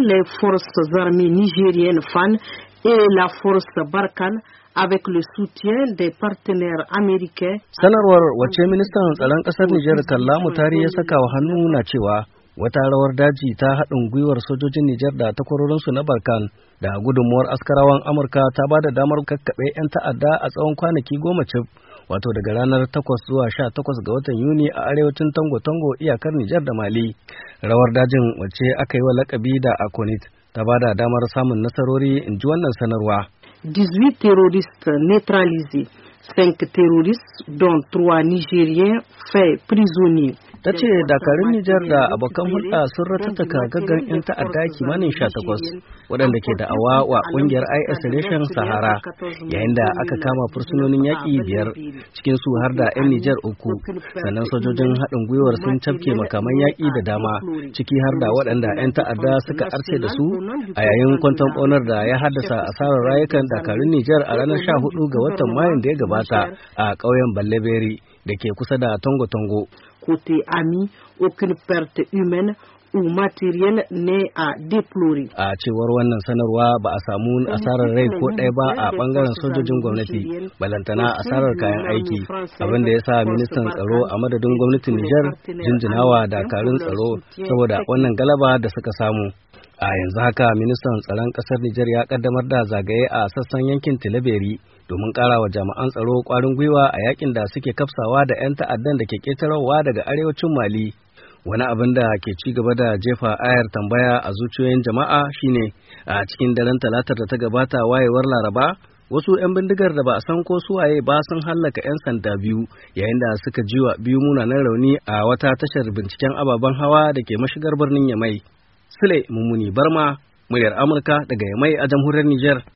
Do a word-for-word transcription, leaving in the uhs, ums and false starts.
les forces armées nigériennes F A N et la force Barkhane avec le soutien des partenaires américains. Sanarwar wacce ministan tsaron ƙasar Nijar Kalla Mutari ya saka wa hannu na cewa wata rawar daji ta haɗin gwiwar sojojin Nijar da takwarorinsu na Barkhane da gudunmuwar askarawan Amurka ta ba da damar kakkaɓe 'yan ta'adda a tsawon kwanaki goma cif, wato daga ranar takwas zuwa sha takwas ga watan Yuni a arewacin Tango-Tango iyakar Nijar da Mali. Rawar dajin wacce aka yi wa lakabi da Akonit ta ba da damar samun nasarori, in ji wannan sanarwa. dix-huit terroristes neutralisés, cinq terroristes dont trois Nigériens faits prisonniers. Ta ce dakarun Nijar da abokan hulɗa sun ratattaka gaggan 'yan ta'adda kimanin sha takwas waɗanda ke da'awa wa ƙungiyar I S Reshen Sahara, yayin da aka kama fursunonin yaƙi biyar, cikin su har da 'yan Nijar uku. Sannan sojojin haɗin gwiwar sun cafke makaman yaƙi da dama, ciki har da waɗanda 'yan ta'adda suka arce da su a yayin kwanton ɓaunar da ya haddasa asarar rayukan dakarun Nijar a ranar sha hudu ga watan Mayun da ya gabata a ƙauyen Balleberi da ke kusa da Tongo-Tongo. Côté ami, aucune perte humaine ou matérielle n'est à déplorer. A cewar wannan sanarwa ba a samu asarar rai ko ɗaya ba a ɓangaren sojojin gwamnati, balantana asarar kayan aiki, abin da ya sa ministan tsaro a madadin gwamnatin Nijar jinjinawa dakarun tsaro saboda wannan galaba da suka samu. A yanzu haka ministan tsaron ƙasar Nijar ya kaddamar da zagaye a sassan yankin Tilaberi domin ƙara wa jami'an tsaro ƙwarin gwiwa a yakin da suke kafsawa da 'yan ta'addan da ke ƙetarowa daga arewacin Mali. Wani abin da ke ci gaba da jefa ayar tambaya a zuciyoyin jama'a shine a cikin daren talatar da ta gabata wayewar Laraba, wasu 'yan bindigar da ba a san ko suwaye ba sun hallaka 'yan sanda biyu yayin da suka jiwa biyu munanan rauni a wata tashar binciken ababen hawa da ke mashigar birnin Yamai. Sule Mummuni Barma, muryar Amurka daga Yamai a jamhuriyar Nijar.